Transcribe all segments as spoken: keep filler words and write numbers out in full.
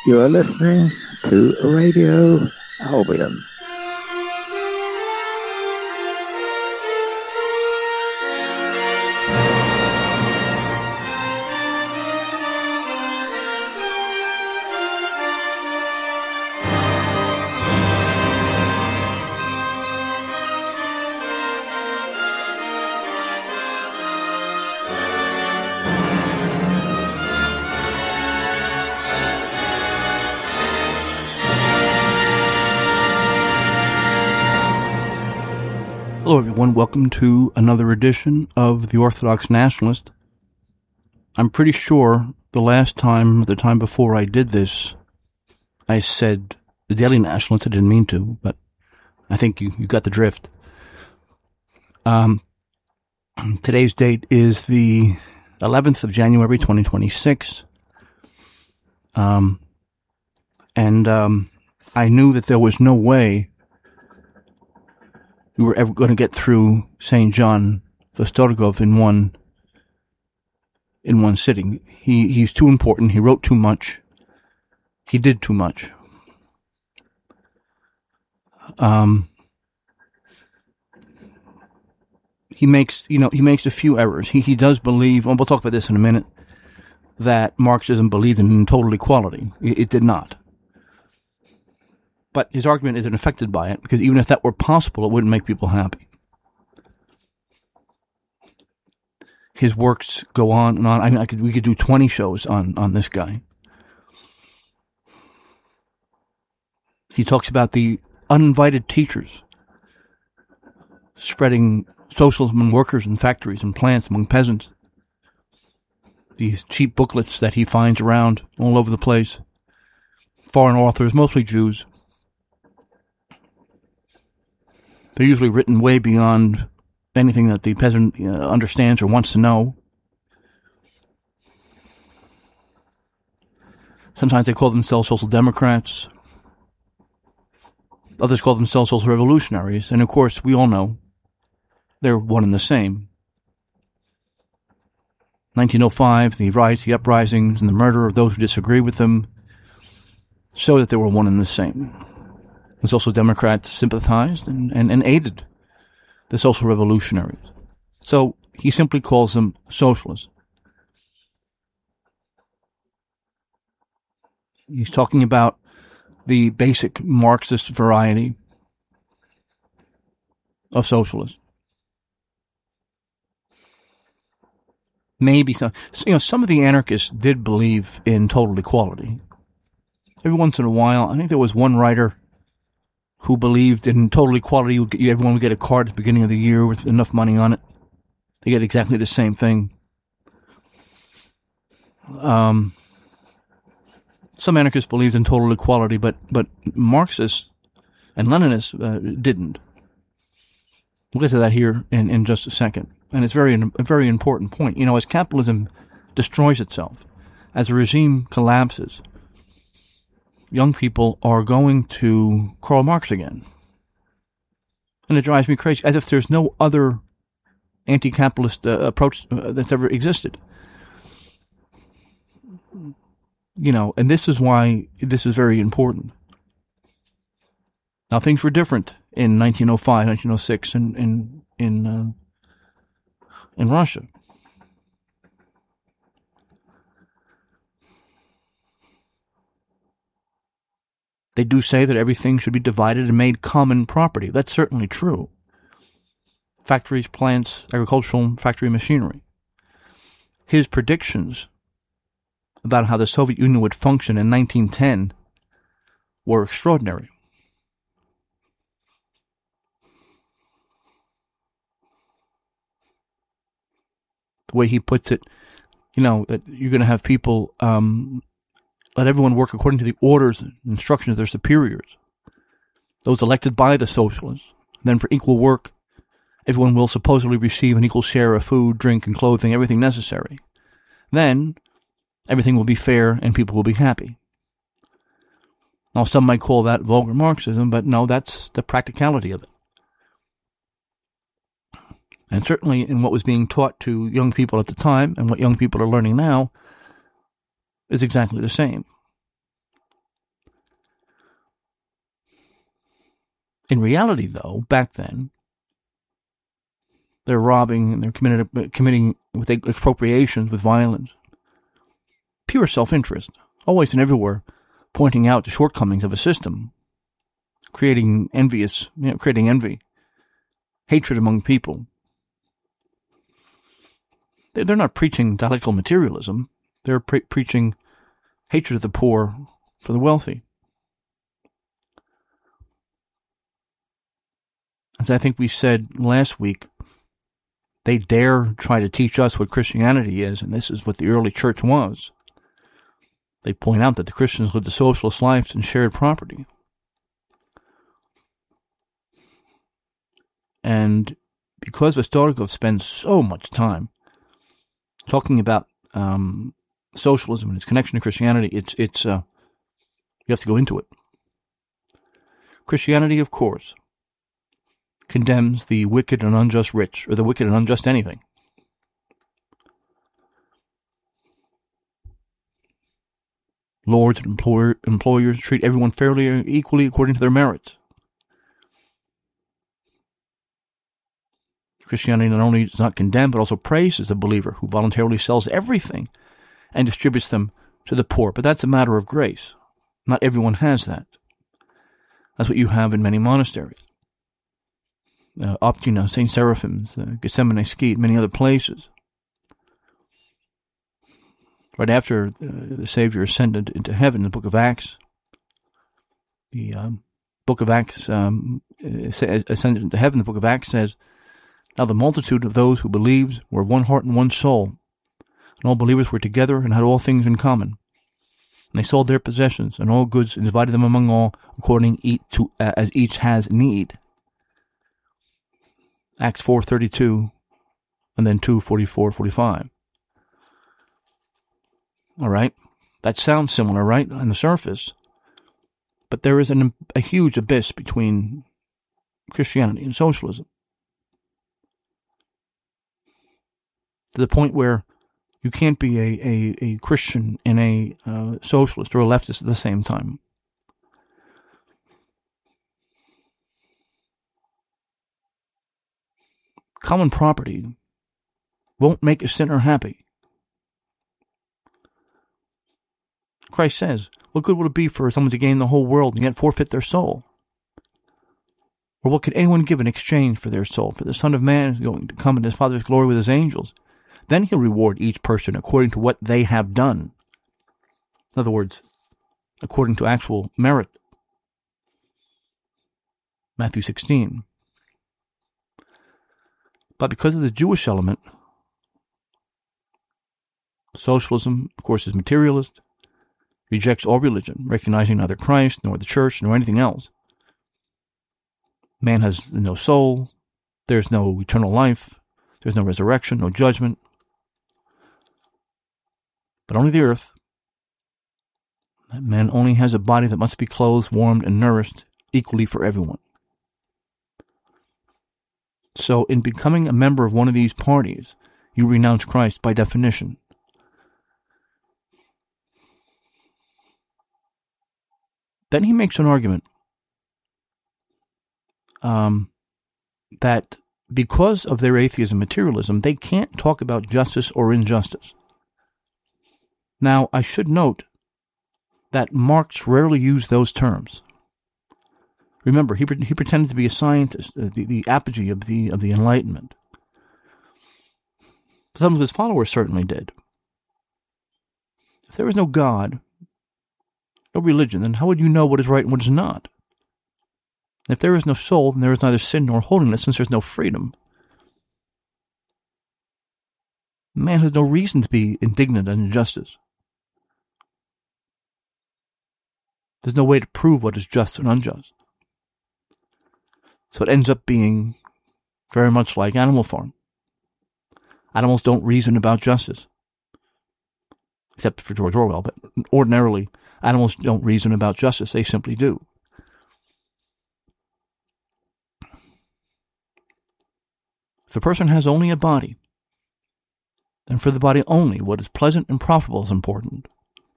You are listening to Radio Albion. Hello everyone, welcome to another edition of The Orthodox Nationalist. I'm pretty sure the last time, or the time before I did this, I said the Daily Nationalist. I didn't mean to, but I think you, you got the drift. Um, today's date is the eleventh of January, twenty twenty-six. Um, and um, I knew that there was no way we were ever going to get through Saint John Vostorgov in one in one sitting. He he's too important. He wrote too much. He did too much. Um, he makes you know he makes a few errors. He he does believe. Well, we'll talk about this in a minute. That Marxism believed in total equality. It, it did not. But his argument isn't affected by it, because even if that were possible, it wouldn't make people happy. His works go on and on. I mean, I could, we could do twenty shows on, on this guy. He talks about the uninvited teachers spreading socialism among workers in factories and plants among peasants. These cheap booklets that he finds around all over the place. Foreign authors, mostly Jews. They're usually written way beyond anything that the peasant uh, understands or wants to know. Sometimes they call themselves social democrats. Others call themselves social revolutionaries. And of course, we all know they're one and the same. nineteen oh five, the riots, the uprisings, and the murder of those who disagree with them show that they were one and the same. The Social Democrats sympathized and, and, and aided the social revolutionaries. So he simply calls them socialists. He's talking about the basic Marxist variety of socialists. Maybe some, you know, some of the anarchists did believe in total equality. Every once in a while, I think there was one writer who believed in total equality. Everyone would get a card at the beginning of the year with enough money on it. They get exactly the same thing. Um, some anarchists believed in total equality, but, but Marxists and Leninists uh, didn't. We'll get to that here in, in just a second. And it's very a very important point. You know, as capitalism destroys itself, as a regime collapses, young people are going to Karl Marx again. And it drives me crazy, as if there's no other anti-capitalist uh, approach uh, that's ever existed. You know, and this is why this is very important. Now, things were different in nineteen oh five, nineteen oh six in, in, in, uh, in Russia. They do say that everything should be divided and made common property. That's certainly true. Factories, plants, agricultural, factory machinery. His predictions about how the Soviet Union would function in nineteen ten were extraordinary. The way he puts it, you know, that you're going to have people um, let everyone work according to the orders and instructions of their superiors, those elected by the socialists. Then for equal work, everyone will supposedly receive an equal share of food, drink, and clothing, everything necessary. Then everything will be fair and people will be happy. Now, some might call that vulgar Marxism, but no, that's the practicality of it. And certainly in what was being taught to young people at the time and what young people are learning now is exactly the same. In reality, though, back then, they're robbing and they're committing, committing with expropriations with violence. Pure self-interest, always and everywhere, pointing out the shortcomings of a system, creating envious, you know, creating envy, hatred among people. They're not preaching dialectical materialism. They're pre- preaching hatred of the poor for the wealthy. As I think we said last week, they dare try to teach us what Christianity is, and this is what the early church was. They point out that the Christians lived a socialist life and shared property. And because Vestorikov spends so much time talking about um, socialism and its connection to Christianity, it's it's uh, you have to go into it. Christianity, of course, condemns the wicked and unjust rich, or the wicked and unjust anything. Lords and employer, employers treat everyone fairly and equally according to their merits. Christianity not only does not condemn, but also praises the believer who voluntarily sells everything and distributes them to the poor. But that's a matter of grace. Not everyone has that. That's what you have in many monasteries. Uh, Optina, Saint Seraphim's, uh, Gethsemane Skeet, many other places. Right after uh, the Savior ascended into heaven in the book of Acts, the um, book of Acts, um, ascended into heaven, the book of Acts says, "Now the multitude of those who believed were one heart and one soul, and all believers were together and had all things in common. And they sold their possessions and all goods and divided them among all according to uh, as each has need." Acts four thirty-two, and then two forty-four forty-five. All right, that sounds similar, right, on the surface. But there is an, a huge abyss between Christianity and socialism, to the point where you can't be a, a, a Christian and a uh, socialist or a leftist at the same time. Common property won't make a sinner happy. Christ says, what good would it be for someone to gain the whole world and yet forfeit their soul? Or what could anyone give in exchange for their soul? For the Son of Man is going to come in his Father's glory with his angels. Then he'll reward each person according to what they have done. In other words, according to actual merit. Matthew sixteen. But because of the Jewish element, socialism, of course, is materialist, rejects all religion, recognizing neither Christ, nor the church, nor anything else. Man has no soul, there's no eternal life, there's no resurrection, no judgment, but only the earth. That man only has a body that must be clothed, warmed, and nourished equally for everyone. So in becoming a member of one of these parties, you renounce Christ by definition. Then he makes an argument um, that because of their atheism materialism, they can't talk about justice or injustice. Now, I should note that Marx rarely used those terms. Remember, he he pretended to be a scientist, the, the apogee of the of the Enlightenment. Some of his followers certainly did. If there was no God, no religion, then how would you know what is right and what is not? And if there is no soul, then there is neither sin nor holiness, since there is no freedom. Man has no reason to be indignant at injustice. There's no way to prove what is just and unjust. So it ends up being very much like Animal Farm. Animals don't reason about justice. Except for George Orwell, but ordinarily, animals don't reason about justice. They simply do. If a person has only a body, then for the body only what is pleasant and profitable is important,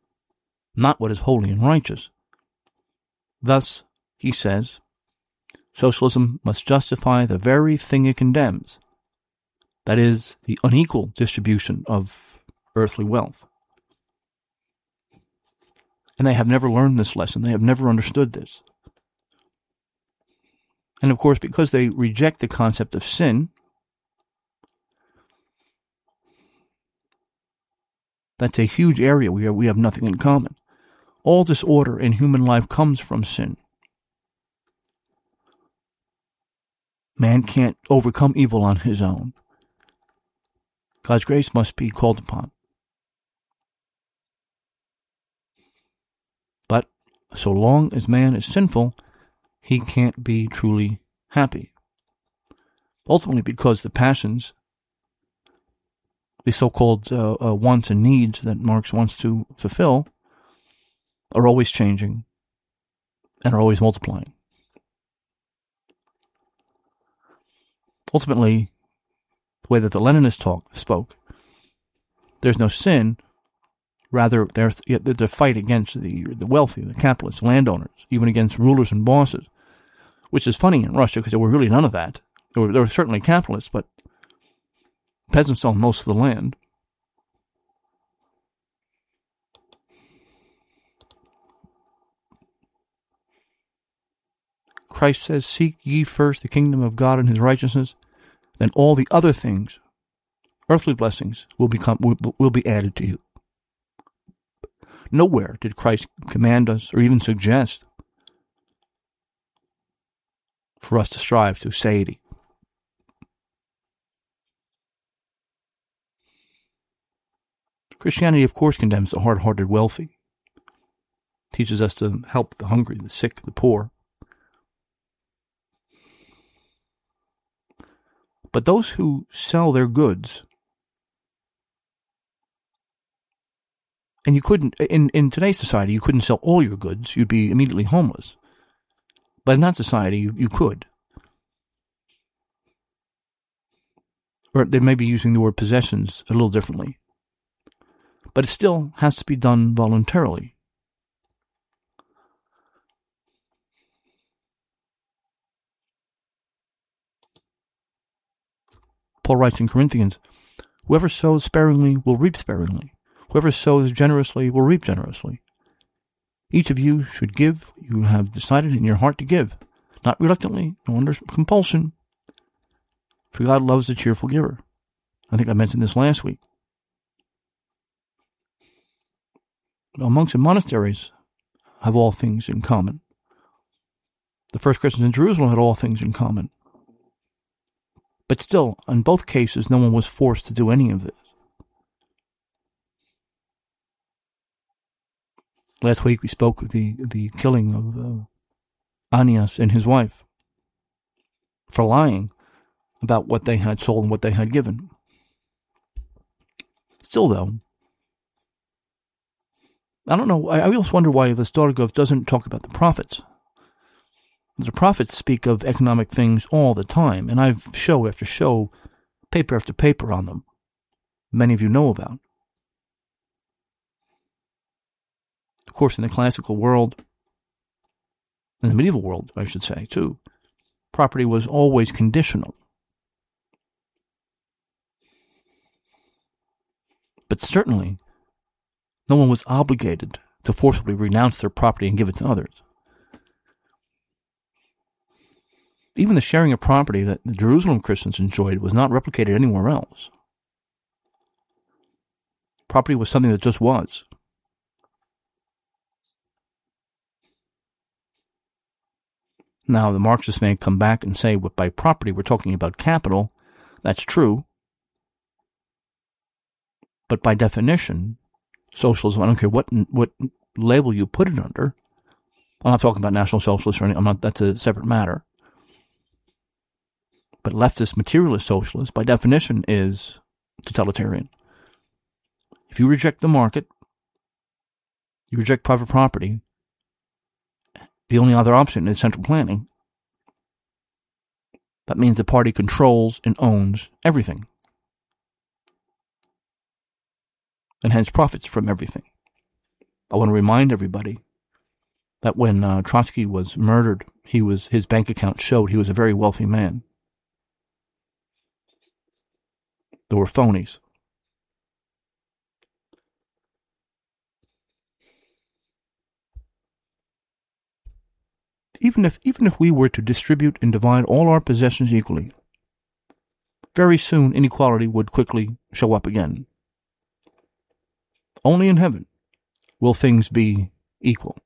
not what is holy and righteous. Thus, he says, Socialism must justify the very thing it condemns, that is, the unequal distribution of earthly wealth. And they have never learned this lesson. They have never understood this. And of course, because they reject the concept of sin, that's a huge area where we have nothing in common. All disorder in human life comes from sin. Man can't overcome evil on his own. God's grace must be called upon. But so long as man is sinful, he can't be truly happy. Ultimately, because the passions, the so-called uh, uh, wants and needs that Marx wants to fulfill, are always changing and are always multiplying. Ultimately, the way that the Leninists talk, spoke, there's no sin. Rather, there's the fight against the the wealthy, the capitalists, landowners, even against rulers and bosses, which is funny in Russia because there were really none of that. There were, there were certainly capitalists, but peasants owned most of the land. Christ says, "Seek ye first the kingdom of God and his righteousness, then all the other things, earthly blessings, will become will, will be added to you." Nowhere did Christ command us or even suggest for us to strive to satiety. Christianity, of course, condemns the hard-hearted wealthy, teaches us to help the hungry, the sick, the poor. But those who sell their goods, and you couldn't, in, in today's society, you couldn't sell all your goods, you'd be immediately homeless. But in that society, you, you could. Or they may be using the word possessions a little differently. But it still has to be done voluntarily. Paul writes in Corinthians, "Whoever sows sparingly will reap sparingly. Whoever sows generously will reap generously. Each of you should give what you have decided in your heart to give, not reluctantly, nor under compulsion, for God loves a cheerful giver." I think I mentioned this last week. Well, monks and monasteries have all things in common. The first Christians in Jerusalem had all things in common. But still, in both cases, no one was forced to do any of this. Last week we spoke of the, the killing of uh, Ananias and his wife for lying about what they had sold and what they had given. Still, though, I don't know, I, I always wonder why the Storgov doesn't talk about the prophets. The prophets speak of economic things all the time, and I've show after show, paper after paper on them. Many of you know about. Of course, in the classical world, in the medieval world, I should say, too, property was always conditional. But certainly, no one was obligated to forcibly renounce their property and give it to others. Even the sharing of property that the Jerusalem Christians enjoyed was not replicated anywhere else. Property was something that just was. Now, the Marxists may come back and say, well, by property we're talking about capital. That's true. But by definition, socialism, I don't care what what label you put it under. I'm not talking about National Socialists or anything. I'm not, that's a separate matter. But leftist, materialist socialist, by definition, is totalitarian. If you reject the market, you reject private property, the only other option is central planning. That means the party controls and owns everything, and hence profits from everything. I want to remind everybody that when uh, Trotsky was murdered, he was his bank account showed he was a very wealthy man. There were phonies. Even if even if we were to distribute and divide all our possessions equally, very soon inequality would quickly show up again. Only in heaven will things be equal.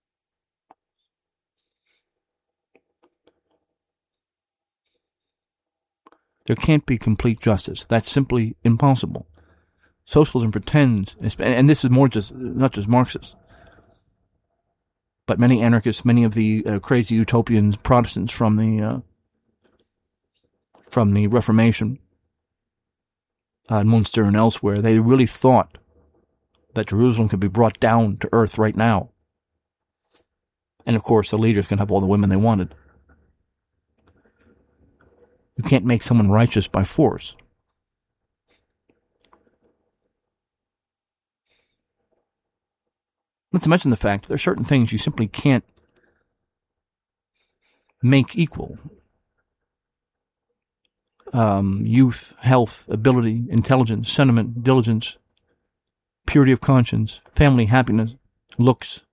There can't be complete justice. That's simply impossible. Socialism pretends, and this is more just not just Marxists, but many anarchists, many of the uh, crazy utopians, Protestants from the uh, from the Reformation, uh, in Munster and elsewhere, they really thought that Jerusalem could be brought down to earth right now. And of course, the leaders can have all the women they wanted. You can't make someone righteous by force. Not to mention the fact there are certain things you simply can't make equal. Um, youth, health, ability, intelligence, sentiment, diligence, purity of conscience, family happiness, looks.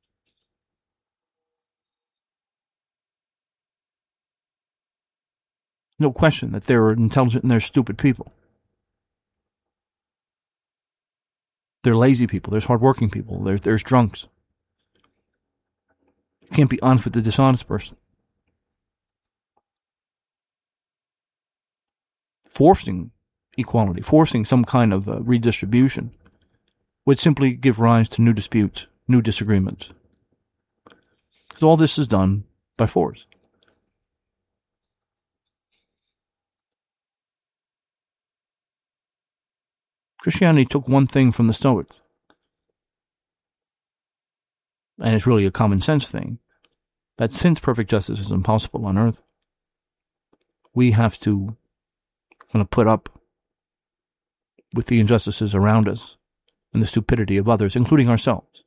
No question that there are intelligent and there are stupid people. There are lazy people. There's hardworking people. There's, there's drunks. You can't be honest with the dishonest person. Forcing equality, forcing some kind of uh, redistribution would simply give rise to new disputes, new disagreements. Because all this is done by force. Christianity took one thing from the Stoics, and it's really a common sense thing, that since perfect justice is impossible on earth, we have to kind of put up with the injustices around us and the stupidity of others, including ourselves.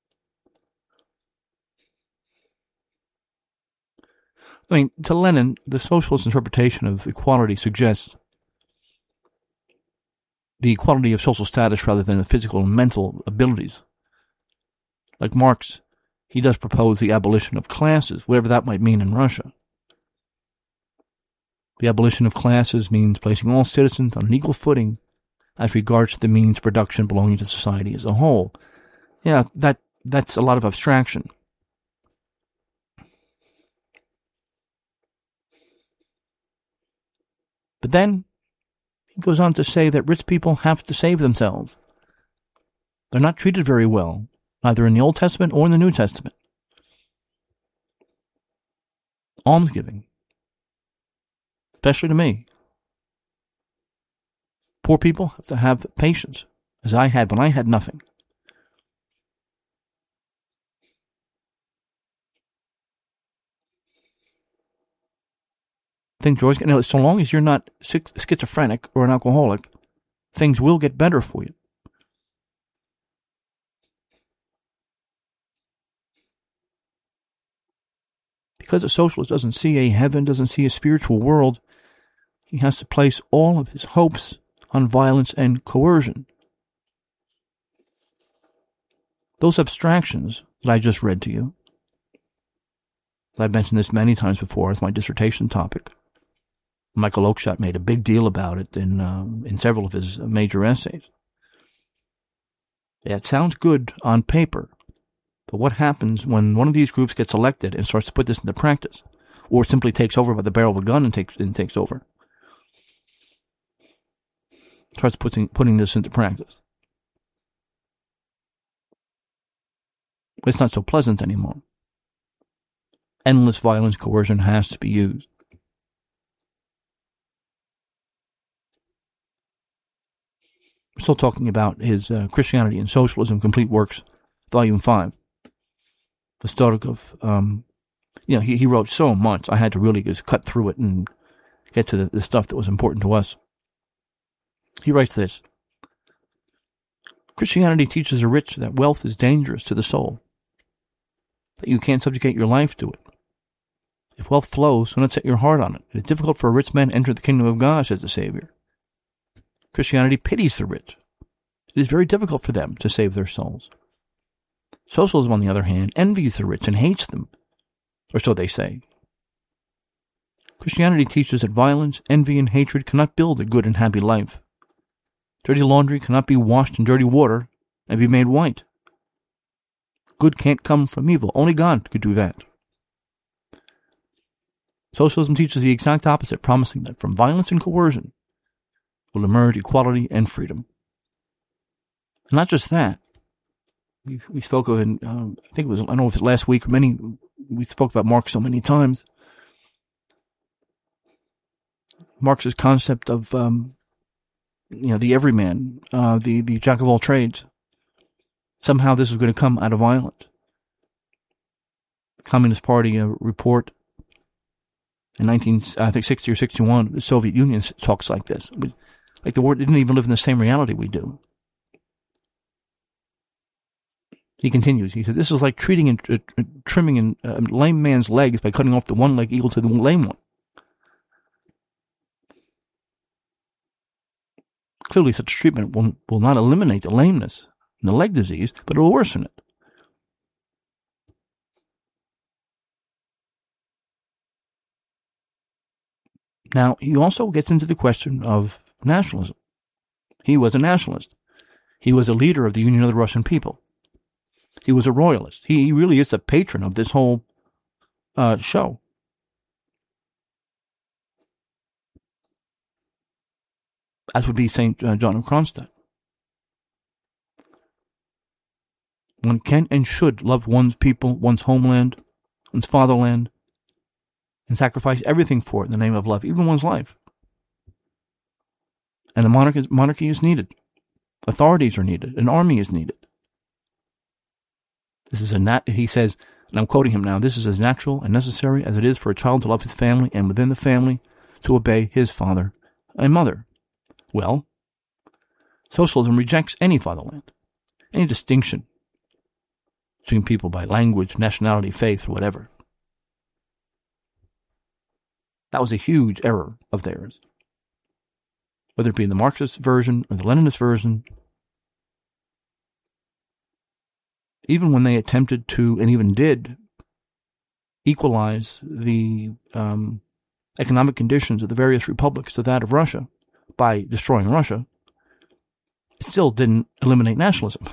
I mean, to Lenin, the socialist interpretation of equality suggests the equality of social status rather than the physical and mental abilities. Like Marx, he does propose the abolition of classes, whatever that might mean in Russia. The abolition of classes means placing all citizens on an equal footing as regards the means of production belonging to society as a whole. Yeah, that that's a lot of abstraction. But then he goes on to say that rich people have to save themselves. They're not treated very well, either in the Old Testament or in the New Testament. Almsgiving, especially to me. Poor people have to have patience, as I had when I had nothing. Think, George, you know, so long as you're not schizophrenic or an alcoholic, things will get better for you. Because a socialist doesn't see a heaven, doesn't see a spiritual world, he has to place all of his hopes on violence and coercion. Those abstractions that I just read to you, I've mentioned this many times before as my dissertation topic. Michael Oakeshott made a big deal about it in uh, in several of his major essays. Yeah, it sounds good on paper, but what happens when one of these groups gets elected and starts to put this into practice, or simply takes over by the barrel of a gun and takes and takes over, starts putting putting this into practice? It's not so pleasant anymore. Endless violence, coercion has to be used. We're still talking about his uh, Christianity and Socialism, Complete Works, Volume five. Vostokov, um, you know, he, he wrote so much, I had to really just cut through it and get to the, the stuff that was important to us. He writes this: Christianity teaches the rich that wealth is dangerous to the soul. that you can't subjugate your life to it. If wealth flows, do not set your heart on it. It is difficult for a rich man to enter the kingdom of God, says the Savior. Christianity pities the rich. It is very difficult for them to save their souls. Socialism, on the other hand, envies the rich and hates them, or so they say. Christianity teaches that violence, envy, and hatred cannot build a good and happy life. Dirty laundry cannot be washed in dirty water and be made white. Good can't come from evil. Only God could do that. Socialism teaches the exact opposite, promising that from violence and coercion will emerge equality and freedom. And not just that. We, we spoke of, in, um, I think it was, I don't know if it was last week or many, we spoke about Marx so many times. Marx's concept of, um, you know, the everyman, uh, the, the jack of all trades. Somehow this is going to come out of violence. Communist Party uh, report in nineteen, I think sixty or sixty-one, the Soviet Union talks like this. Like the world didn't even live in the same reality we do. He continues. He said, "This is like treating and uh, trimming a uh, lame man's legs by cutting off the one leg equal to the lame one. Clearly, such treatment will, will not eliminate the lameness and the leg disease, but it will worsen it." Now, he also gets into the question of nationalism. He was a nationalist. He was a leader of the Union of the Russian People. He was a royalist. He really is the patron of this whole uh, show. As would be Saint John of Kronstadt. One can and should love one's people, one's homeland, one's fatherland, and sacrifice everything for it in the name of love, even one's life. And a monarch is, monarchy is needed. Authorities are needed. An army is needed. This is a nat- he says, and I'm quoting him now, "This is as natural and necessary as it is for a child to love his family, and within the family to obey his father and mother." Well, socialism rejects any fatherland, any distinction between people by language, nationality, faith, or whatever. That was a huge error of theirs. Whether it be in the Marxist version or the Leninist version, even when they attempted to, and even did, equalize the um, economic conditions of the various republics to that of Russia by destroying Russia, it still didn't eliminate nationalism.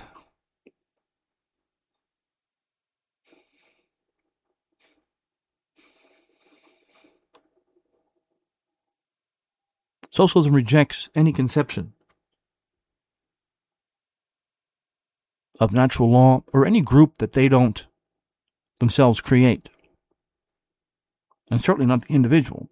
Socialism rejects any conception of natural law or any group that they don't themselves create. And certainly not the individual.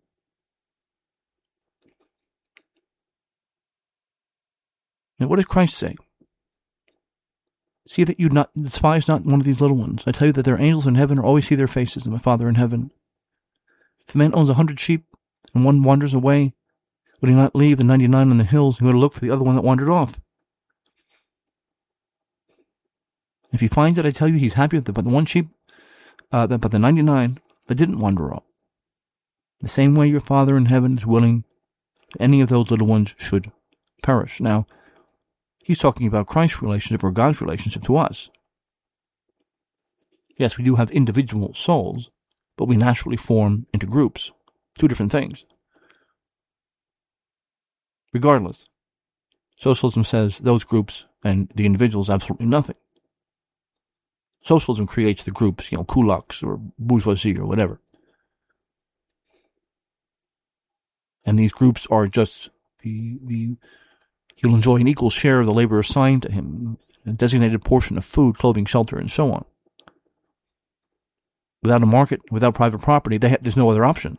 And what does Christ say? "See that you not despise not one of these little ones. I tell you that their angels in heaven always see their faces, and my Father in heaven. If the man owns a hundred sheep, and one wanders away, would he not leave the ninety-nine on the hills and go to look for the other one that wandered off? If he finds it, I tell you, he's happy with the, but the one sheep, uh, that, but the ninety-nine that didn't wander off. The same way your Father in heaven is willing that any of those little ones should perish." Now, he's talking about Christ's relationship or God's relationship to us. Yes, we do have individual souls, but we naturally form into groups. Two different things. Regardless, socialism says those groups and the individuals absolutely nothing. Socialism creates the groups, you know, kulaks or bourgeoisie or whatever. And these groups are just the, the he'll enjoy an equal share of the labor assigned to him, a designated portion of food, clothing, shelter, and so on. Without a market, without private property, they ha- there's no other option.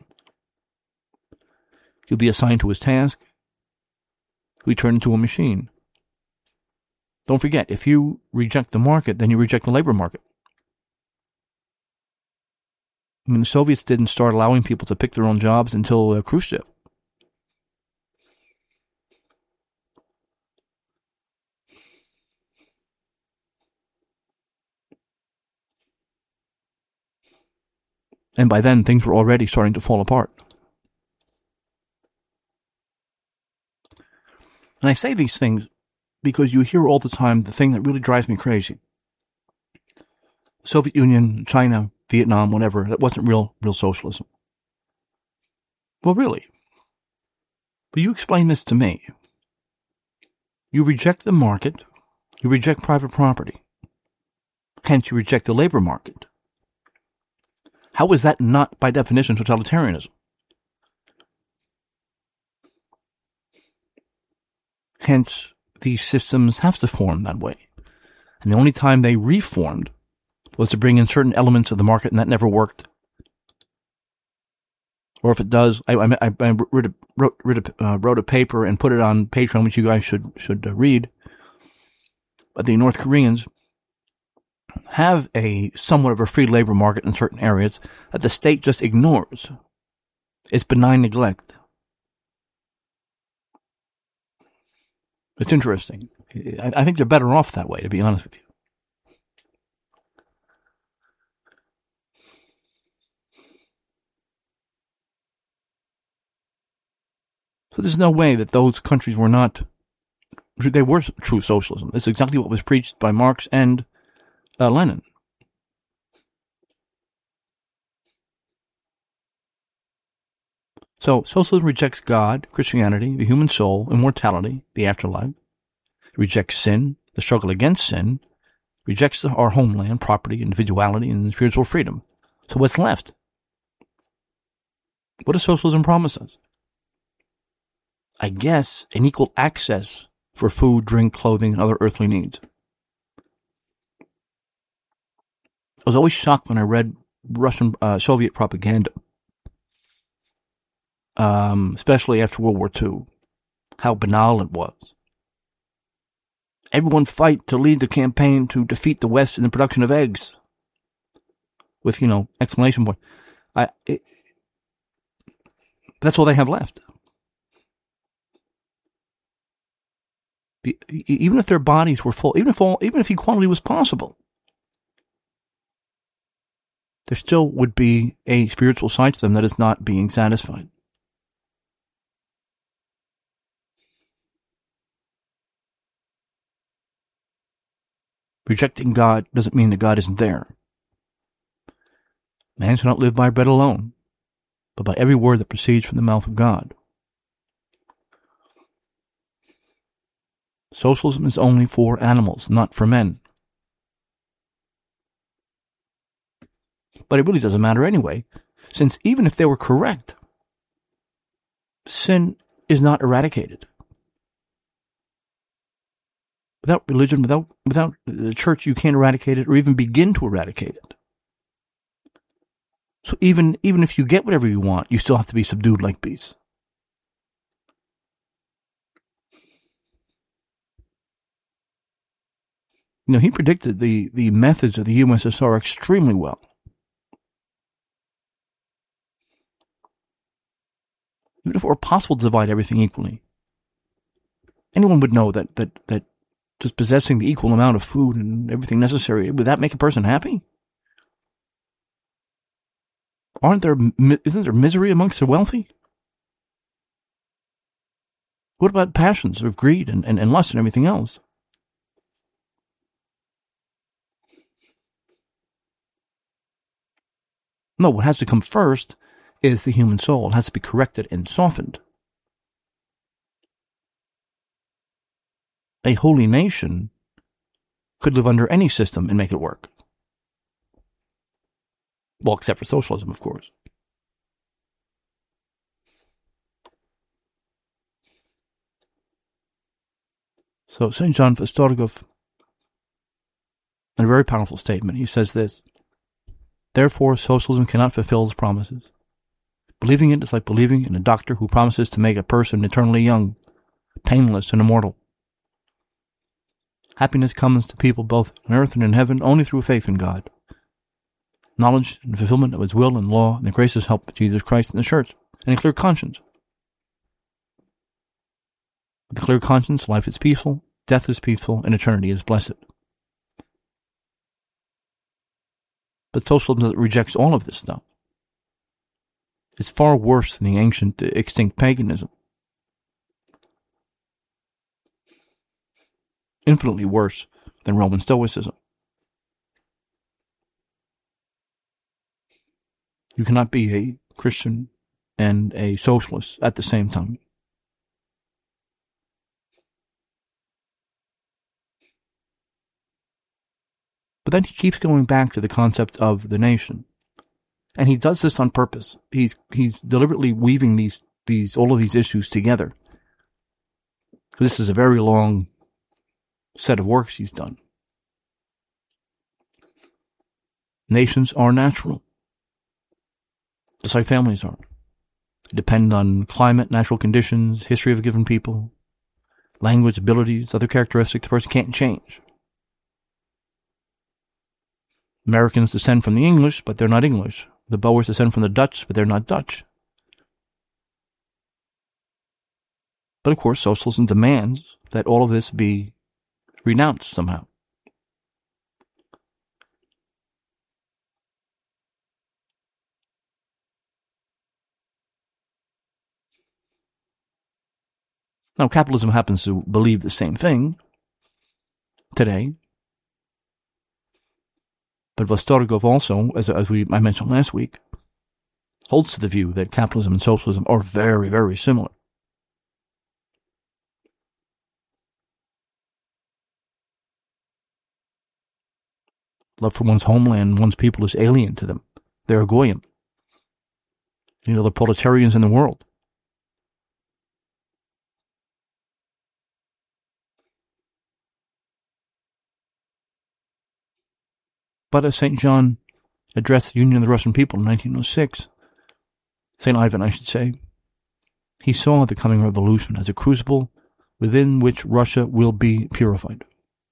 He'll be assigned to his task. He'll be turned into a machine. Don't forget, if you reject the market, then you reject the labor market. I mean, the Soviets didn't start allowing people to pick their own jobs until uh, Khrushchev. And by then, things were already starting to fall apart. And I say these things because you hear all the time the thing that really drives me crazy. Soviet Union, China, Vietnam, whatever, that wasn't real, real socialism. Well, really. But you explain this to me. You reject the market. You reject private property. Hence, you reject the labor market. How is that not, by definition, totalitarianism? Hence, these systems have to form that way. And the only time they reformed was to bring in certain elements of the market, and that never worked. Or if it does, I, I, I wrote, a, wrote, wrote, a, uh, wrote a paper and put it on Patreon, which you guys should should uh, read. But the North Koreans have a somewhat of a free labor market in certain areas that the state just ignores. It's benign neglect. It's interesting. I, I think they're better off that way, to be honest with you. So there's no way that those countries were not, they were true socialism. That's exactly what was preached by Marx and uh, Lenin. So socialism rejects God, Christianity, the human soul, immortality, the afterlife. It rejects sin, the struggle against sin. Rejects the, our homeland, property, individuality, and spiritual freedom. So what's left? What does socialism promise us? I guess an equal access for food, drink, clothing, and other earthly needs. I was always shocked when I read Russian, uh, Soviet propaganda, um, especially after World War Two, how banal it was. Everyone fight to lead the campaign to defeat the West in the production of eggs. With, you know, exclamation point. I, it, that's all they have left. Even if their bodies were full, even if all, even if equality was possible, there still would be a spiritual side to them that is not being satisfied. Rejecting God doesn't mean that God isn't there. Man shall not live by bread alone, but by every word that proceeds from the mouth of God. Socialism is only for animals, not for men. But it really doesn't matter anyway, since even if they were correct, sin is not eradicated. Without religion, without without the church, you can't eradicate it or even begin to eradicate it. So even, even if you get whatever you want, you still have to be subdued like beasts. You know, he predicted the, the methods of the U S S R extremely well. Even if it were possible to divide everything equally, anyone would know that, that, that just possessing the equal amount of food and everything necessary, would that make a person happy? Aren't there, isn't there misery amongst the wealthy? What about passions of greed and, and, and lust and everything else? No, what has to come first is the human soul. It has to be corrected and softened. A holy nation could live under any system and make it work. Well, except for socialism, of course. So Saint John Vastorgov, in a very powerful statement, he says this: therefore, socialism cannot fulfill its promises. Believing it is like believing in a doctor who promises to make a person eternally young, painless, and immortal. Happiness comes to people both on earth and in heaven only through faith in God, knowledge and fulfillment of His will and law, and the gracious help of Jesus Christ and the Church, and a clear conscience. With a clear conscience, life is peaceful, death is peaceful, and eternity is blessed. But socialism rejects all of this stuff. It's far worse than the ancient extinct paganism. Infinitely worse than Roman Stoicism. You cannot be a Christian and a socialist at the same time. But then he keeps going back to the concept of the nation. And he does this on purpose. He's he's deliberately weaving these these all of these issues together. This is a very long set of works he's done. Nations are natural, just like families are. They depend on climate, natural conditions, history of a given people, language, abilities, other characteristics the person can't change. Americans descend from the English, but they're not English. The Boers descend from the Dutch, but they're not Dutch. But of course, socialism demands that all of this be renounced somehow. Now, capitalism happens to believe the same thing today. But Vostorogov also, as, as we I mentioned last week, holds to the view that capitalism and socialism are very, very similar. Love for one's homeland and one's people is alien to them. They're Goyim. You know, the proletarians in the world. But as Saint John addressed the Union of the Russian people in nineteen oh six, Saint Ivan, I should say, he saw the coming revolution as a crucible within which Russia will be purified.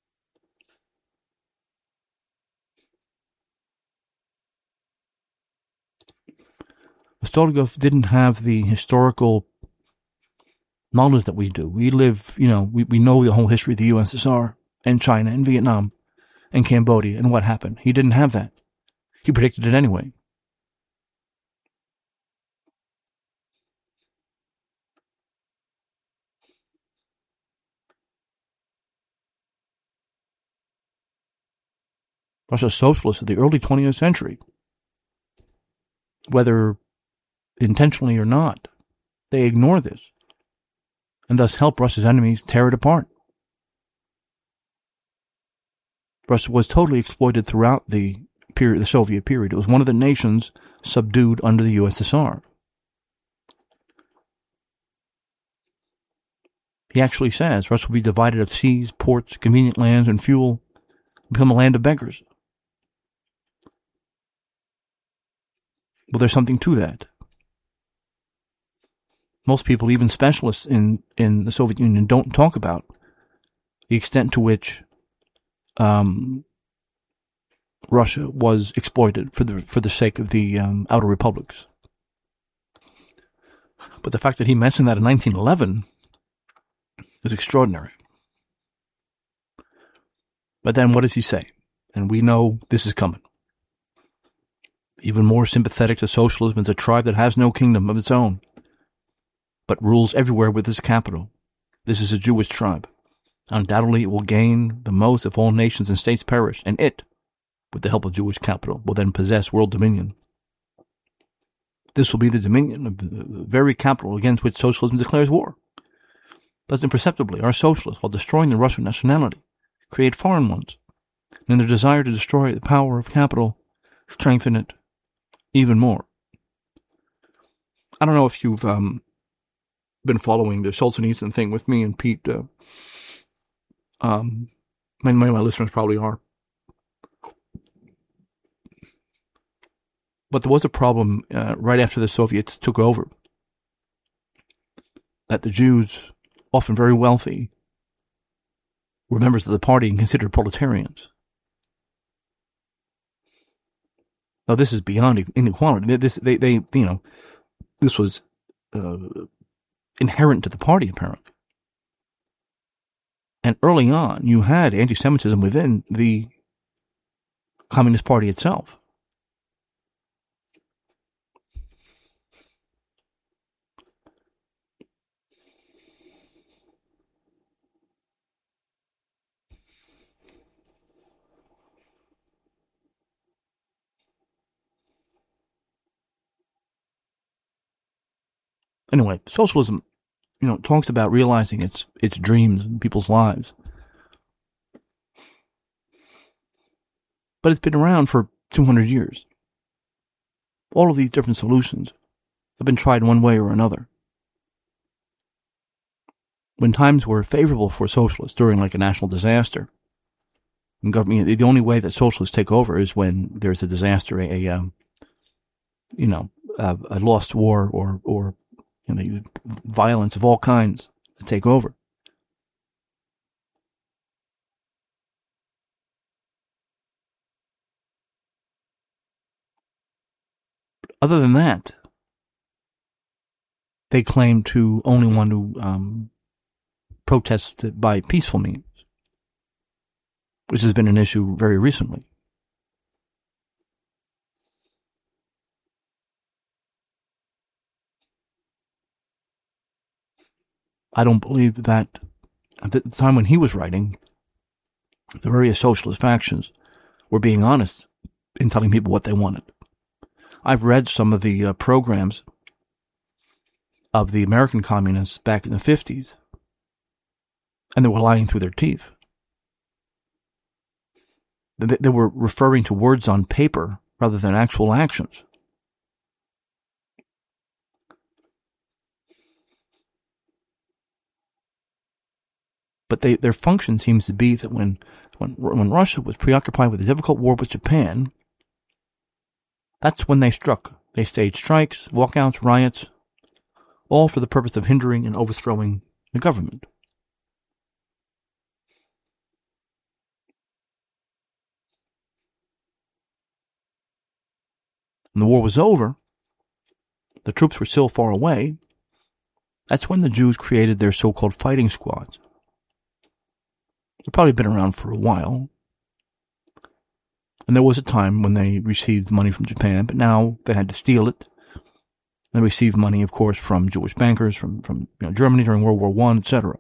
Vostorogov didn't have the historical knowledge that we do. We live, you know, we, we know the whole history of the U S S R and China and Vietnam and Cambodia and what happened. He didn't have that. He predicted it anyway. Russia's socialists of the early twentieth century, whether intentionally or not, they ignore this and thus help Russia's enemies tear it apart. Russia was totally exploited throughout the period, the Soviet period. It was one of the nations subdued under the U S S R. He actually says Russia will be divided of seas, ports, convenient lands, and fuel, become a land of beggars. Well, there's something to that. Most people, even specialists in, in the Soviet Union, don't talk about the extent to which um, Russia was exploited for the for the sake of the um, outer republics. But the fact that he mentioned that in nineteen eleven is extraordinary. But then what does he say? And we know this is coming. Even more sympathetic to socialism is a tribe that has no kingdom of its own, but rules everywhere with its capital. This is a Jewish tribe. Undoubtedly, it will gain the most if all nations and states perish, and it, with the help of Jewish capital, will then possess world dominion. This will be the dominion of the very capital against which socialism declares war. Thus, imperceptibly, our socialists, while destroying the Russian nationality, create foreign ones, and in their desire to destroy the power of capital, strengthen it even more. I don't know if you've um, been following the Solzhenitsyn thing with me and Pete. Uh, um, many, many of my listeners probably are. But there was a problem uh, right after the Soviets took over, that the Jews, often very wealthy, were members of the party and considered proletarians. Now, this is beyond inequality. This, they, they, you know, this was uh, inherent to the party, apparently. And early on, you had anti-Semitism within the Communist Party itself. Anyway, socialism, you know, talks about realizing its its dreams in people's lives. But it's been around for two hundred years. All of these different solutions have been tried one way or another. When times were favorable for socialists during like a national disaster, and government, the only way that socialists take over is when there's a disaster, a, a um, you know, a, a lost war or or you know, violence of all kinds to take over. Other than that, they claim to only want to um, protest by peaceful means, which has been an issue very recently. I don't believe that at the time when he was writing, the various socialist factions were being honest in telling people what they wanted. I've read some of the uh, programs of the American communists back in the fifties, and they were lying through their teeth. They, they were referring to words on paper rather than actual actions. But they, their function seems to be that when, when when Russia was preoccupied with a difficult war with Japan, that's when they struck. They staged strikes, walkouts, riots, all for the purpose of hindering and overthrowing the government. When the war was over, the troops were still far away. That's when the Jews created their so-called fighting squads. They've probably been around for a while. And there was a time when they received money from Japan, but now they had to steal it. They received money, of course, from Jewish bankers, from, from you know, Germany during World War One, et cetera.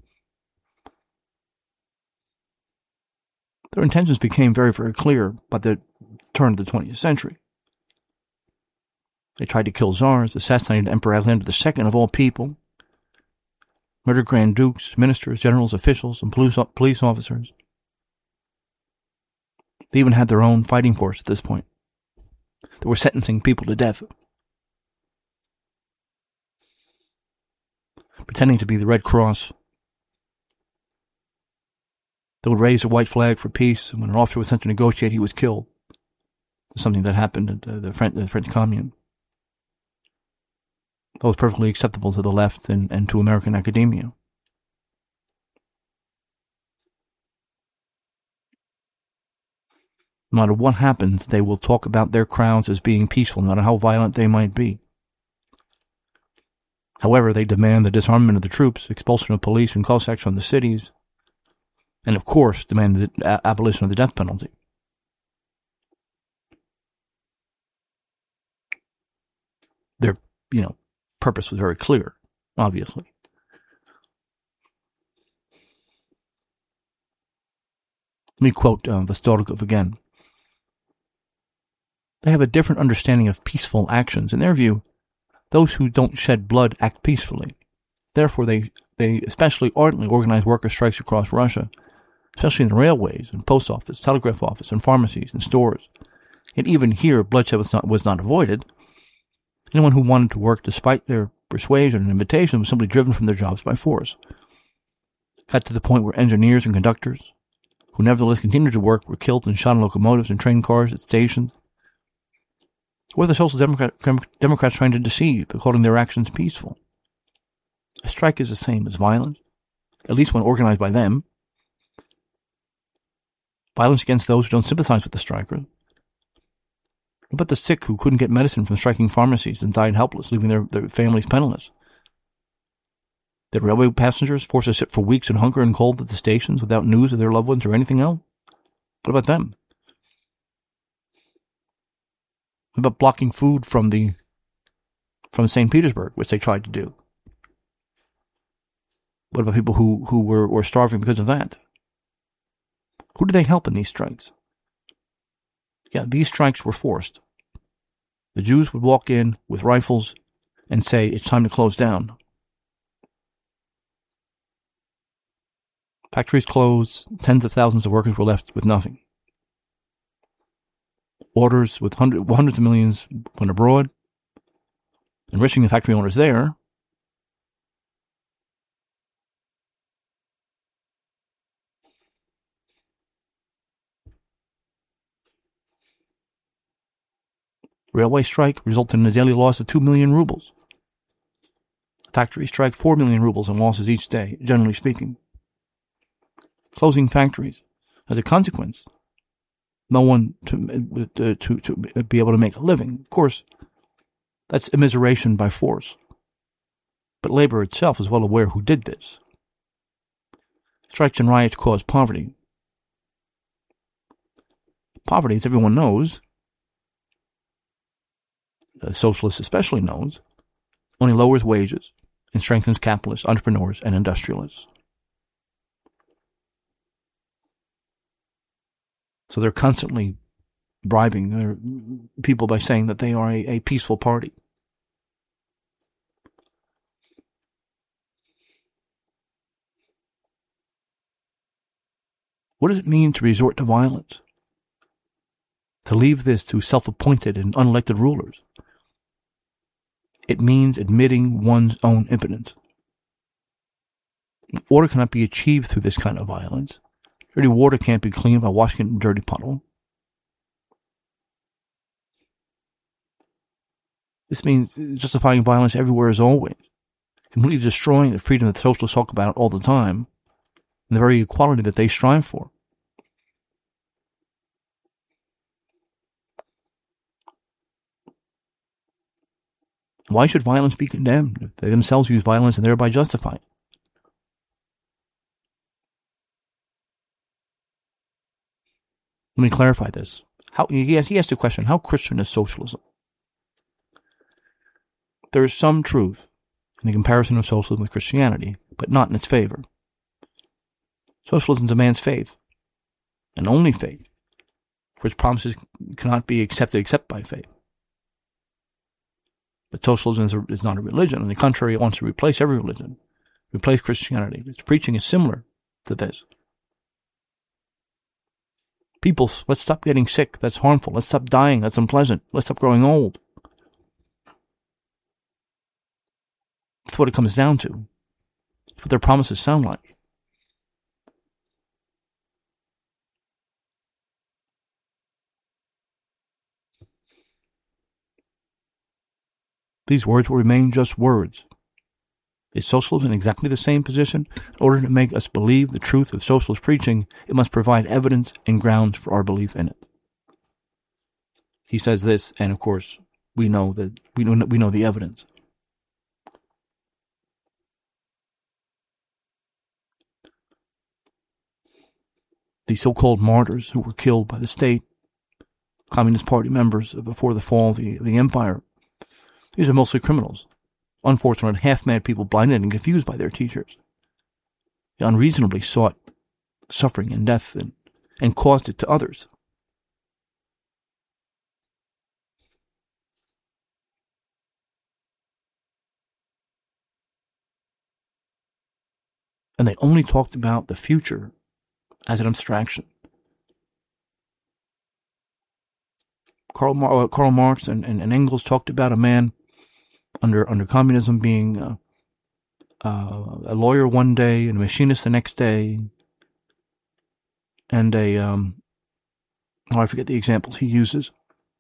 Their intentions became very, very clear by the turn of the twentieth century. They tried to kill czars, assassinated Emperor Alexander the Second of all people, murdered grand dukes, ministers, generals, officials, and police, police officers. They even had their own fighting force at this point. They were sentencing people to death, pretending to be the Red Cross. They would raise a white flag for peace, and when an officer was sent to negotiate, he was killed. Something that happened at uh, the, French, the French Commune. That was perfectly acceptable to the left and, and to American academia. No matter what happens, they will talk about their crowds as being peaceful, no matter how violent they might be. However, they demand the disarmament of the troops, expulsion of police and Cossacks from the cities, and of course demand the abolition of the death penalty. Their, you know, purpose was very clear, obviously. Let me quote uh, Vostolikov again. They have a different understanding of peaceful actions. In their view, those who don't shed blood act peacefully. Therefore, they, they especially ardently organize worker strikes across Russia, especially in the railways, and post office, telegraph office, and pharmacies, and stores. Yet even here, bloodshed was not, was not avoided. Anyone who wanted to work despite their persuasion and invitation was simply driven from their jobs by force. Got to the point where engineers and conductors, who nevertheless continued to work, were killed and shot in locomotives and train cars at stations. Were the Social Democrat, Democrats trying to deceive by calling their actions peaceful? A strike is the same as violence, at least when organized by them. Violence against those who don't sympathize with the strikers. What about the sick who couldn't get medicine from striking pharmacies and died helpless, leaving their, their families penniless? Did railway passengers forced to sit for weeks in hunger and cold at the stations without news of their loved ones or anything else? What about them? What about blocking food from the from Saint Petersburg, which they tried to do? What about people who, who were, were starving because of that? Who did they help in these strikes? Yeah, these strikes were forced. The Jews would walk in with rifles and say it's time to close down. Factories closed, tens of thousands of workers were left with nothing. Orders with hundred, hundreds of millions went abroad, enriching the factory owners there. Railway strike resulted in a daily loss of two million rubles. Factory strike, four million rubles in losses each day, generally speaking. Closing factories. As a consequence, no one to, to, to, to be able to make a living. Of course, that's immiseration by force. But labor itself is well aware who did this. Strikes and riots cause poverty. Poverty, as everyone knows, the socialist especially knows, only lowers wages and strengthens capitalists, entrepreneurs, and industrialists. So they're constantly bribing their people by saying that they are a, a peaceful party. What does it mean to resort to violence? To leave this to self-appointed and unelected rulers? It means admitting one's own impotence. Order cannot be achieved through this kind of violence. Dirty water can't be cleaned by washing it in a dirty puddle. This means justifying violence everywhere as always, completely destroying the freedom that the socialists talk about all the time, and the very equality that they strive for. Why should violence be condemned if they themselves use violence and thereby justify it? Let me clarify this. How, he, asked, he asked the question, how Christian is socialism? There is some truth in the comparison of socialism with Christianity, but not in its favor. Socialism demands faith, and only faith, for its promises cannot be accepted except by faith. But socialism is, a, is not a religion. On the contrary, it wants to replace every religion, replace Christianity. Its preaching is similar to this. People, let's stop getting sick. That's harmful. Let's stop dying. That's unpleasant. Let's stop growing old. That's what it comes down to. That's what their promises sound like. These words will remain just words. Is socialism in exactly the same position? In order to make us believe the truth of socialist preaching, it must provide evidence and grounds for our belief in it. He says this, and of course, we know that we know we know the evidence. The so-called martyrs who were killed by the state, Communist Party members before the fall of the, the empire, these are mostly criminals. Unfortunate, half-mad people blinded and confused by their teachers. They unreasonably sought suffering and death and, and caused it to others. And they only talked about the future as an abstraction. Karl, Mar- Karl Marx and, and, and Engels talked about a man under under communism being uh, uh, a lawyer one day and a machinist the next day, and a um, oh I forget the examples he uses.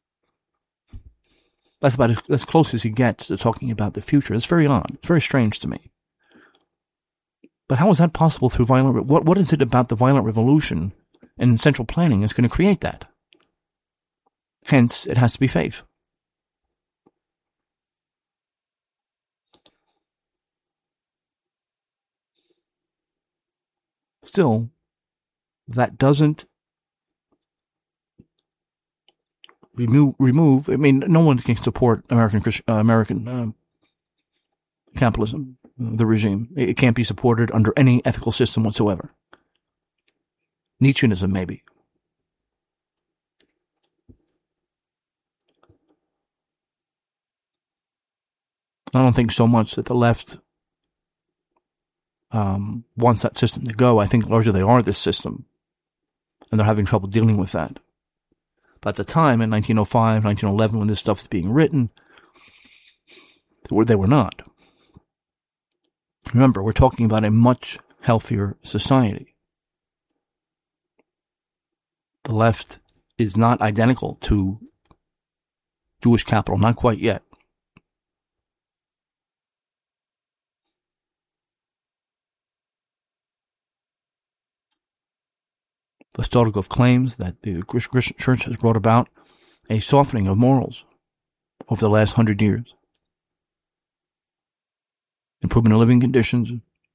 That's about as, as close as he gets to talking about the future. It's very odd. It's very strange to me. But how is that possible through violent? What what is it about the violent revolution and central planning that's going to create that? Hence, it has to be faith. Still, that doesn't remove, remove, I mean, no one can support American uh, American uh, capitalism, the regime. It can't be supported under any ethical system whatsoever. Nietzscheanism, maybe. I don't think so much that the left um, wants that system to go. I think largely they are this system, and they're having trouble dealing with that. But at the time, in nineteen oh five, nineteen eleven, when this stuff is being written, they were, they were not. Remember, we're talking about a much healthier society. The left is not identical to Jewish capital, not quite yet. Vostolikov claims that the Christian church has brought about a softening of morals over the last hundred years. Improvement in living conditions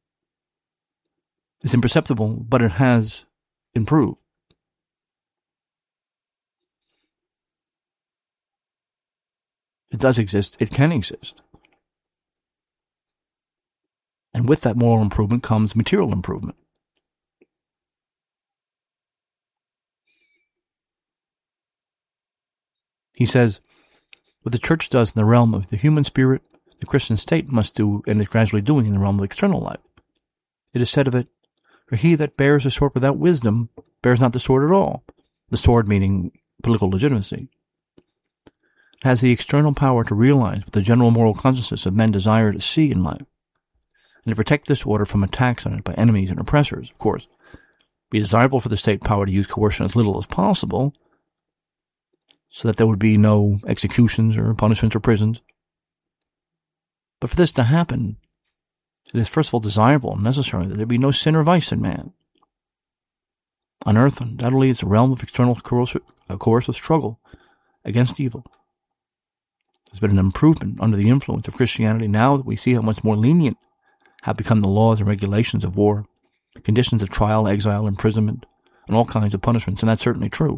is imperceptible, but it has improved. It does exist. It can exist. And with that moral improvement comes material improvement. He says, what the church does in the realm of the human spirit, the Christian state must do, and is gradually doing in the realm of external life. It is said of it, for he that bears the sword without wisdom bears not the sword at all. The sword meaning political legitimacy. It has the external power to realize what the general moral consciousness of men desire to see in life, and to protect this order from attacks on it by enemies and oppressors, of course. It would be desirable for the state power to use coercion as little as possible, so that there would be no executions or punishments or prisons. But for this to happen, it is first of all desirable and necessary that there be no sin or vice in man. On earth, undoubtedly, it's a realm of external coercive, coercive struggle against evil. There's been an improvement under the influence of Christianity now that we see how much more lenient have become the laws and regulations of war, conditions of trial, exile, imprisonment, and all kinds of punishments, and that's certainly true.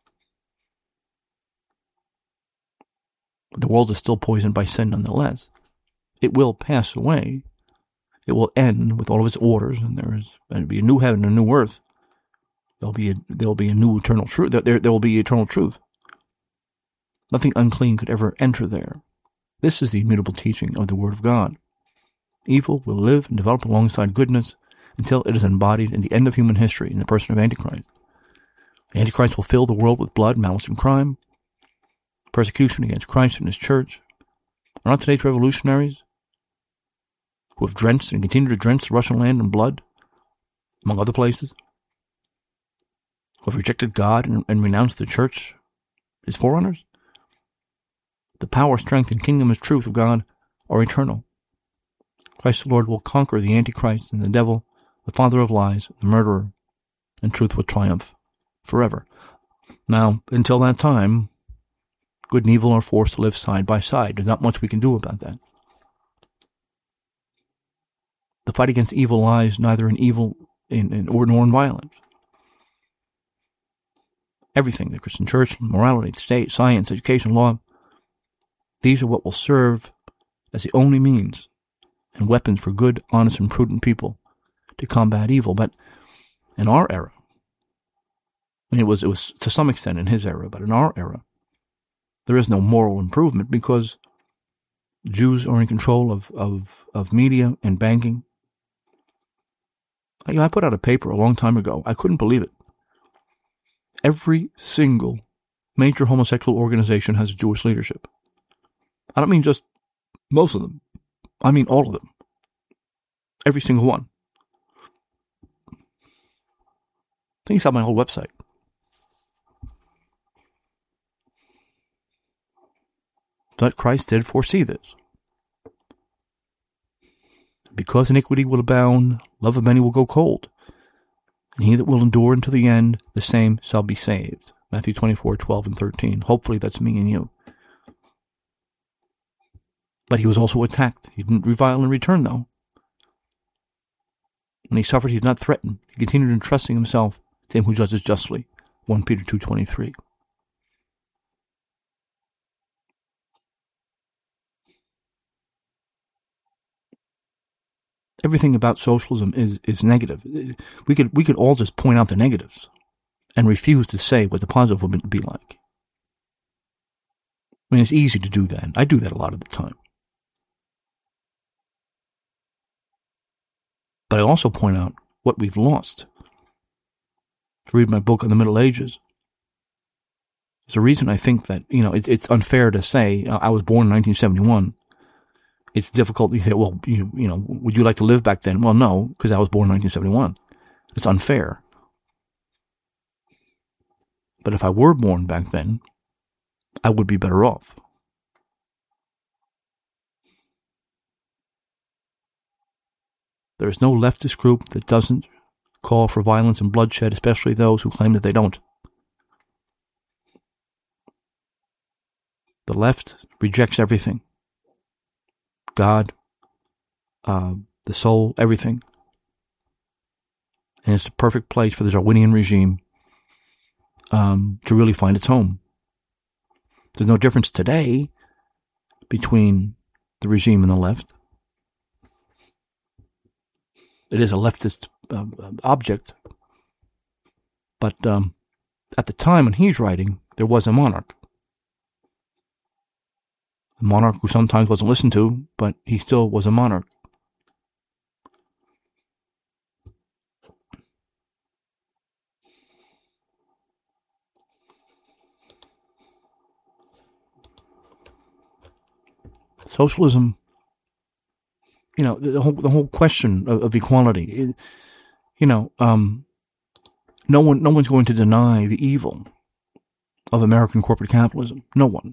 But the world is still poisoned by sin nonetheless. It will pass away. It will end with all of its orders, and there is there will be a new heaven and a new earth. There'll be a, there'll be a new eternal truth. There, there, there will be eternal truth. Nothing unclean could ever enter there. This is the immutable teaching of the Word of God. Evil will live and develop alongside goodness until it is embodied in the end of human history in the person of Antichrist. The Antichrist will fill the world with blood, malice, and crime. Persecution against Christ and His church. Are not today's revolutionaries, who have drenched and continue to drench the Russian land in blood, among other places, who have rejected God and, and renounced the church, His forerunners? The power, strength, and kingdom and truth of God are eternal. Christ the Lord will conquer the Antichrist and the devil, the father of lies, the murderer, and truth will triumph forever. Now, until that time, good and evil are forced to live side by side. There's not much we can do about that. The fight against evil lies neither in evil in, in, or nor in violence. Everything, the Christian church, morality, state, science, education, law, these are what will serve as the only means and weapons for good, honest, and prudent people to combat evil. But in our era, I mean, it was it was to some extent in his era, but in our era, there is no moral improvement because Jews are in control of, of, of media and banking. I, you know, I put out a paper a long time ago. I couldn't believe it. Every single major homosexual organization has Jewish leadership. I don't mean just most of them. I mean all of them. Every single one. I think it's on my whole website. But Christ did foresee this. Because iniquity will abound, love of many will go cold. And he that will endure unto the end, the same shall be saved. Matthew twenty-four, twelve, and thirteen. Hopefully that's me and you. But he was also attacked. He didn't revile in return, though. When he suffered, he did not threaten. He continued entrusting himself to him who judges justly. First Peter two twenty-three. Everything about socialism is, is negative. We could we could all just point out the negatives and refuse to say what the positive would be like. I mean, it's easy to do that. I do that a lot of the time. But I also point out what we've lost. To read my book on the Middle Ages, there's a reason I think that, you know, it, it's unfair to say, uh, I was born in nineteen seventy-one. It's difficult to say, well, you, you know, would you like to live back then? Well, no, because I was born in nineteen seventy-one. It's unfair. But if I were born back then, I would be better off. There is no leftist group that doesn't call for violence and bloodshed, especially those who claim that they don't. The left rejects everything. God, uh, the soul, everything. And it's the perfect place for the Darwinian regime um, to really find its home. There's no difference today between the regime and the left. It is a leftist uh, object. But um, at the time when he's writing, there was a monarch. A monarch who sometimes wasn't listened to, but he still was a monarch. Socialism, you know, the whole the whole question of, of equality. It, you know, um, no one no one's going to deny the evil of American corporate capitalism. No one.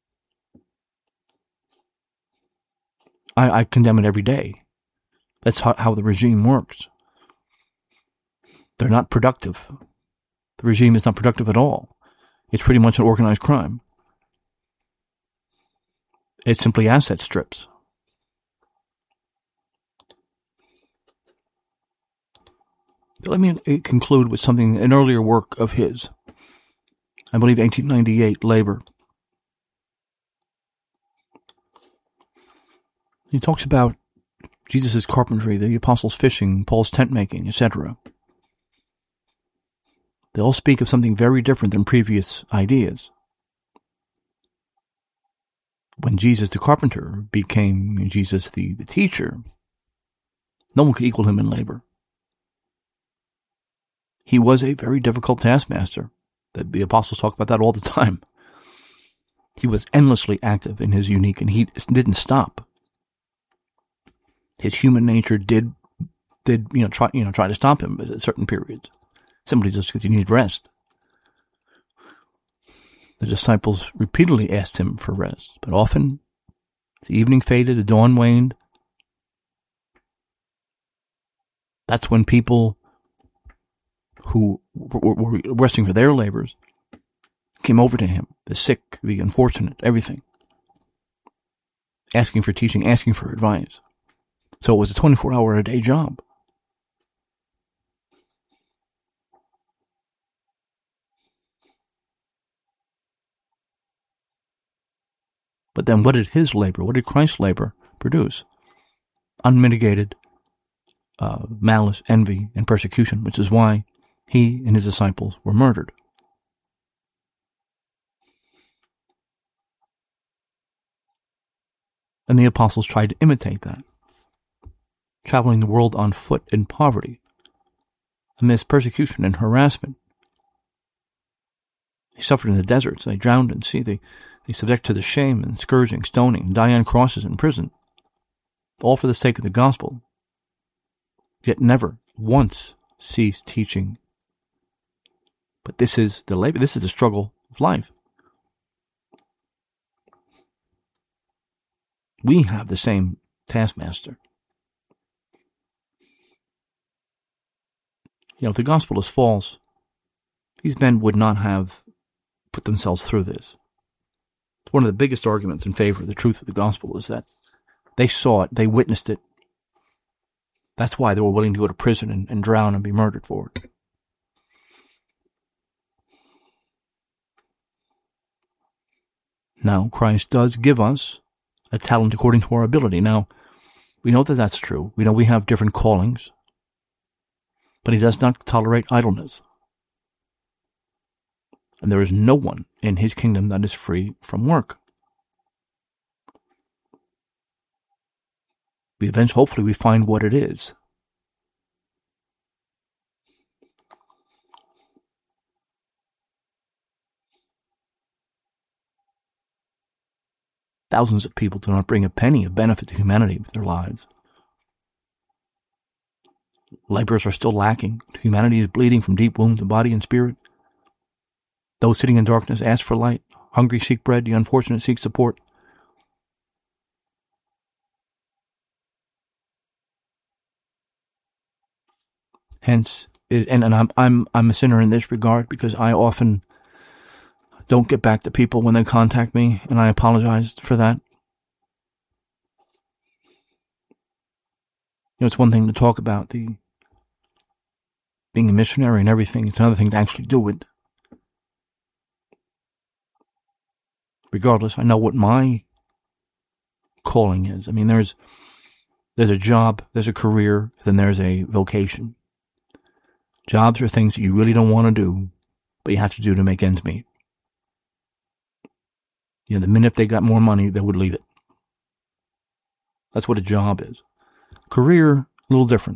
I, I condemn it every day. That's how, how the regime works. They're not productive. The regime is not productive at all. It's pretty much an organized crime. It's simply asset strips. Let me conclude with something, an earlier work of his. I believe eighteen ninety-eight, Labor. He talks about Jesus' carpentry, the apostles' fishing, Paul's tent making, et cetera. They all speak of something very different than previous ideas. When Jesus the carpenter became Jesus the, the teacher, no one could equal him in labor. He was a very difficult taskmaster. The, the apostles talk about that all the time. He was endlessly active in his unique, and he didn't stop. His human nature did, did you know, try, you know, try to stop him at certain periods, simply just because he needed rest. The disciples repeatedly asked him for rest, but often the evening faded, the dawn waned. That's when people who were, were resting for their labors came over to him, the sick, the unfortunate, everything, asking for teaching, asking for advice. So it was a twenty-four hour a day job. But then what did his labor, what did Christ's labor produce? Unmitigated uh, malice, envy, and persecution, which is why he and his disciples were murdered. And the apostles tried to imitate that, traveling the world on foot in poverty, amidst persecution and harassment. They suffered in the deserts, they drowned in sea, they, they subject to the shame and scourging, stoning, and die on crosses in prison, all for the sake of the gospel, yet never once ceased teaching. But this is the labor, this is the struggle of life. We have the same taskmaster. You know, if the gospel is false, these men would not have put themselves through this. One of the biggest arguments in favor of the truth of the gospel is that they saw it, they witnessed it. That's why they were willing to go to prison and, and drown and be murdered for it. Now, Christ does give us a talent according to our ability. Now, we know that that's true. We know we have different callings. But he does not tolerate idleness. And there is no one in his kingdom that is free from work. We eventually, hopefully, we find what it is. Thousands of people do not bring a penny of benefit to humanity with their lives. Laborers are still lacking. Humanity is bleeding from deep wounds of body and spirit. Those sitting in darkness ask for light. Hungry seek bread. The unfortunate seek support. Hence, it, and, and I'm I'm I'm a sinner in this regard because I often don't get back to people when they contact me, and I apologize for that. You know, it's one thing to talk about the being a missionary and everything. It's another thing to actually do it. Regardless, I know what my calling is. I mean, there's there's a job, there's a career, then there's a vocation. Jobs are things that you really don't want to do, but you have to do to make ends meet. You know, the minute they got more money, they would leave it. That's what a job is. Career, a little different.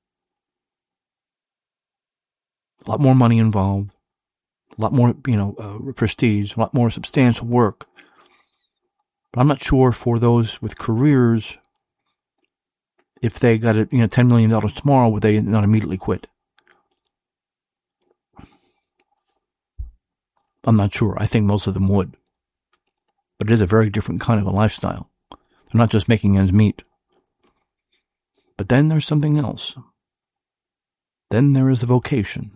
A lot more money involved. A lot more, you know, uh, prestige. A lot more substantial work. But I'm not sure for those with careers, if they got a, you know, ten million dollars tomorrow, would they not immediately quit? I'm not sure. I think most of them would. But it is a very different kind of a lifestyle. They're not just making ends meet. But then there's something else. Then there is a vocation.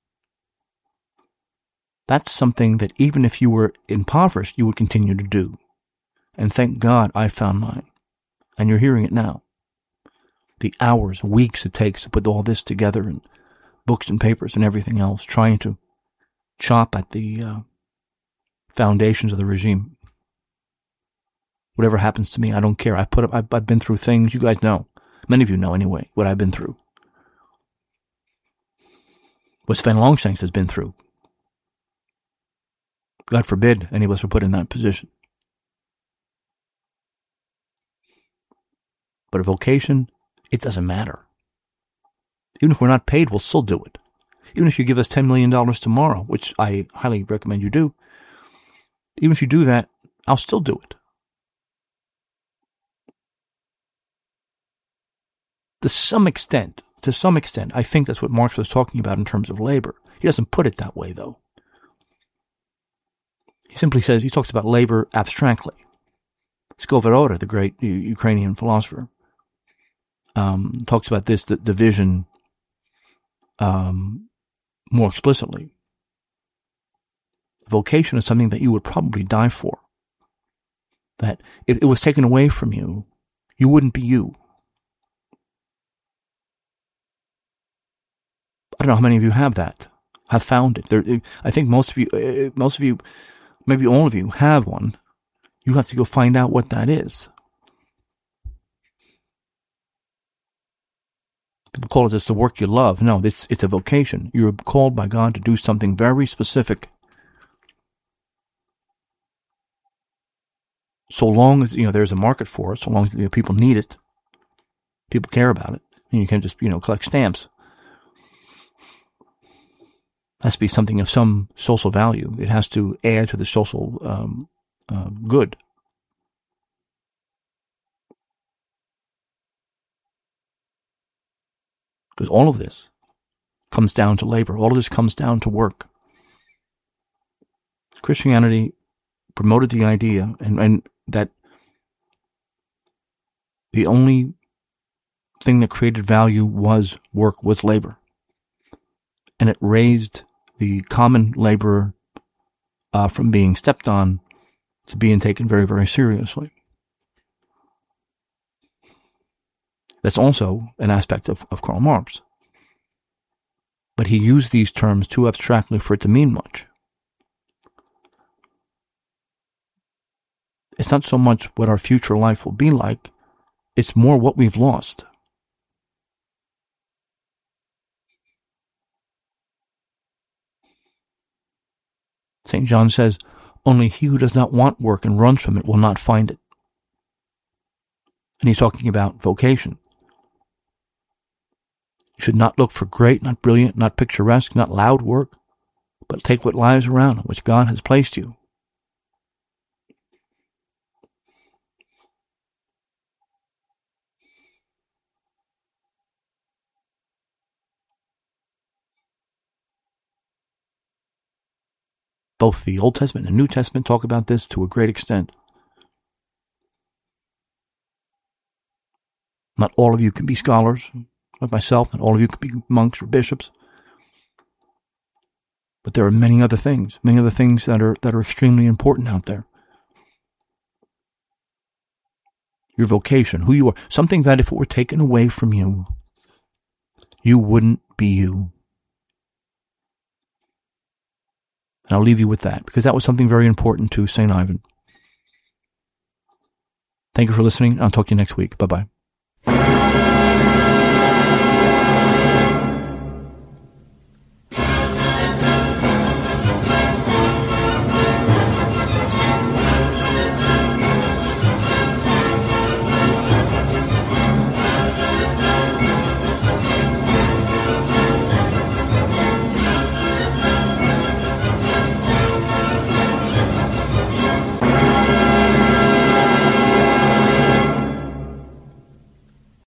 That's something that even if you were impoverished, you would continue to do. And thank God I found mine. And you're hearing it now. The hours, weeks it takes to put all this together, and books and papers and everything else, trying to chop at the uh, foundations of the regime. Whatever happens to me, I don't care. I put up, I've, I've been through things. You guys know. Many of you know anyway what I've been through. What Sven Longshanks has been through. God forbid any of us are put in that position. But a vocation, it doesn't matter. Even if we're not paid, we'll still do it. Even if you give us ten million dollars tomorrow, which I highly recommend you do, even if you do that, I'll still do it. To some extent, to some extent, I think that's what Marx was talking about in terms of labor. He doesn't put it that way, though. He simply says, he talks about labor abstractly. Skovoroda, the great U- Ukrainian philosopher, um, talks about this the division um, more explicitly. Vocation is something that you would probably die for. That if it was taken away from you, you wouldn't be you. I don't know how many of you have that, have found it. There, I think most of you, most of you, maybe all of you have one. You have to go find out what that is. People call it just the work you love. No, it's, it's a vocation. You're called by God to do something very specific. So long as, you know, there's a market for it, so long as, you know, people need it, people care about it, and you can just, you know, collect stamps. It has to be something of some social value. It has to add to the social um, uh, good. Because all of this comes down to labor. All of this comes down to work. Christianity promoted the idea and, and that the only thing that created value was work, was labor. And it raised the common laborer uh, from being stepped on to being taken very, very seriously. That's also an aspect of, of Karl Marx. But he used these terms too abstractly for it to mean much. It's not so much what our future life will be like, it's more what we've lost. Saint John says, only he who does not want work and runs from it will not find it. And he's talking about vocation. You should not look for great, not brilliant, not picturesque, not loud work, but take what lies around in which God has placed you. Both the Old Testament and the New Testament talk about this to a great extent. Not all of you can be scholars, like myself, and all of you can be monks or bishops. But there are many other things, many other things that are that are extremely important out there. Your vocation, who you are, something that if it were taken away from you, you wouldn't be you. And I'll leave you with that, because that was something very important to Saint Ivan. Thank you for listening. I'll talk to you next week. Bye-bye.